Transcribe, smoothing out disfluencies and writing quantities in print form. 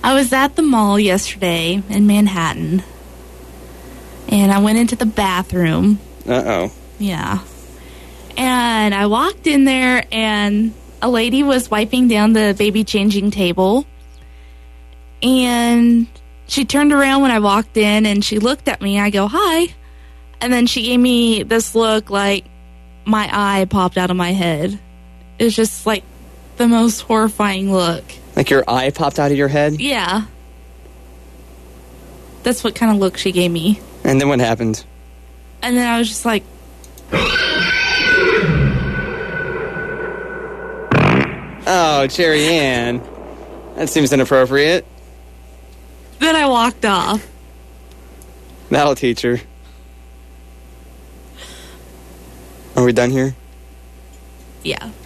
I was at the mall yesterday in Manhattan, and I went into the bathroom. Uh-oh. Yeah. And I walked in there, and a lady was wiping down the baby changing table. And she turned around when I walked in, and she looked at me. I go, hi. And then she gave me this look like my eye popped out of my head. It was just like the most horrifying look. Like your eye popped out of your head? Yeah. That's what kind of look she gave me. And then what happened? And then I was just like... Oh, Cherry Ann. That seems inappropriate. Then I walked off. That'll teach her. Are we done here? Yeah.